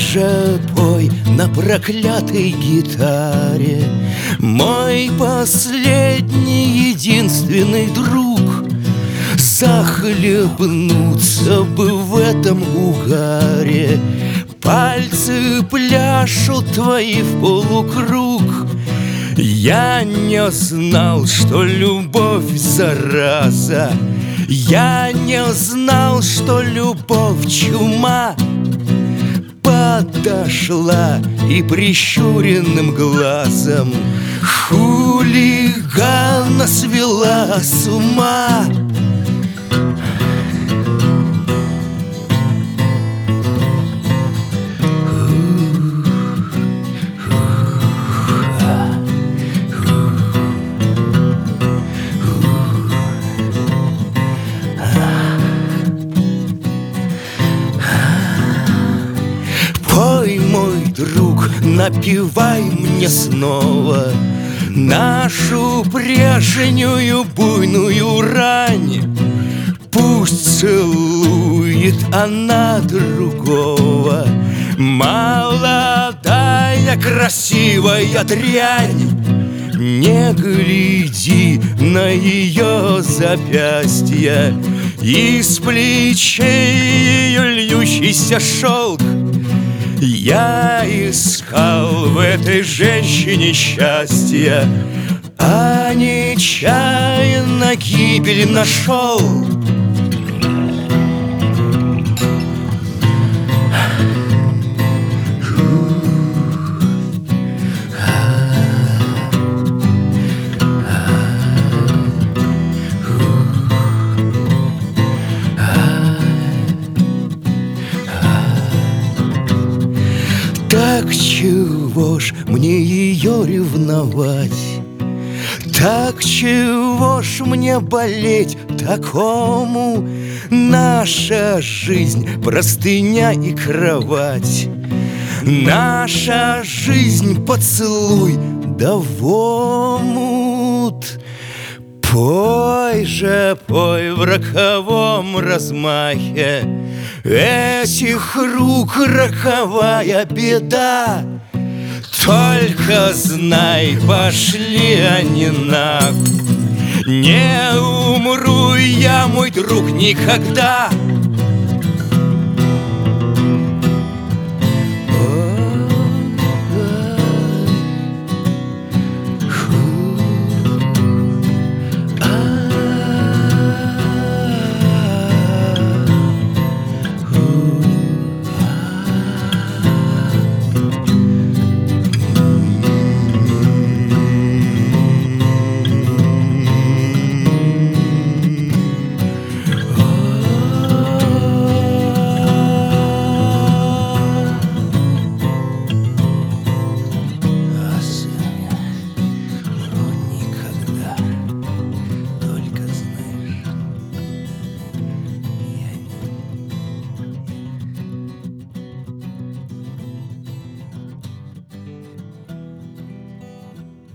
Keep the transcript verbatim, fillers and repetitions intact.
же, пой на проклятой гитаре, мой последний единственный друг. Захлебнуться бы в этом угаре, пальцы пляшут твои в полукруг. Я не знал, что любовь зараза, я не знал, что любовь чума. Подошла и прищуренным глазом хулигана свела с ума. Пой, мой друг, напевай мне снова нашу прежнюю буйную рань. Пусть целует она другого, молодая красивая дрянь. Не гляди на ее запястья, из плечей ее льющийся шелк. Я искал в этой женщине счастья, а нечаянно гибель нашел. Так чего ж мне ее ревновать? Так чего ж мне болеть такому? Наша жизнь — простыня и кровать, наша жизнь — поцелуй да в омут. Пой же, пой в роковом размахе этих рук роковая беда. Только знай, пошли они нахуй. Не умру я, мой друг, никогда.